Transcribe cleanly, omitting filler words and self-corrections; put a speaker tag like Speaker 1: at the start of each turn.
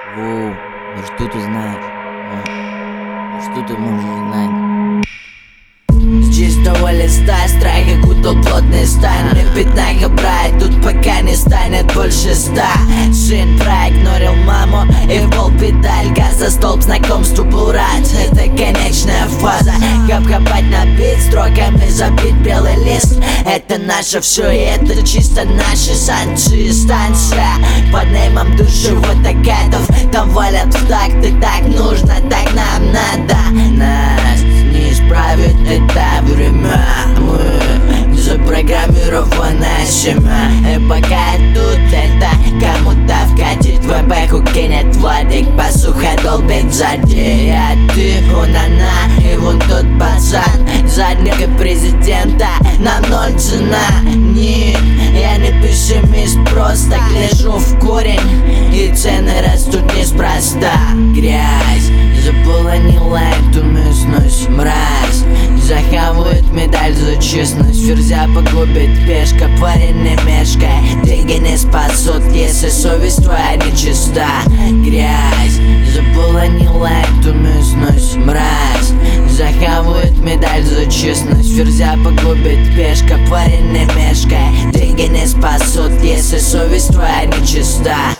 Speaker 1: Воу, ну что ты знаешь? Ну что ты можешь знать?
Speaker 2: С чистого листа страх окутал плотный стан. Мне пятнака брать, тут пока не станет больше 100. Сын проигнорил маму и в пол педаль газа. Столб знакомству был рад, это конечная фаза. Кап-копать на бит, строками забит белый лист. Это наше все, и это чисто наши санкции. Станция под неймом души водокатов. Там валят в такт, и так нужно, так нам надо. Нас не исправит это время. Мы запрограммированная семья. И пока тут это кому-то вкатит в эпоху, кинет Владик, посуха долбит сзади. А ты вон она и вон тот пацан. Задника президента на 0 цена. Нет, я не пессимист, просто гляжу в корень, и цены растут неспроста. Грязь заполонила эту местность, мразь захавает медаль за честность. Ферзя погубит пешка, парень не мешкай. Деньги не спасут, если совесть твоя нечиста. Грязь заполонила эту местность, мразь захавает медаль за честность. Ферзя погубит пешка, парень не мешкай. Деньги не спасут, если совесть твоя нечиста.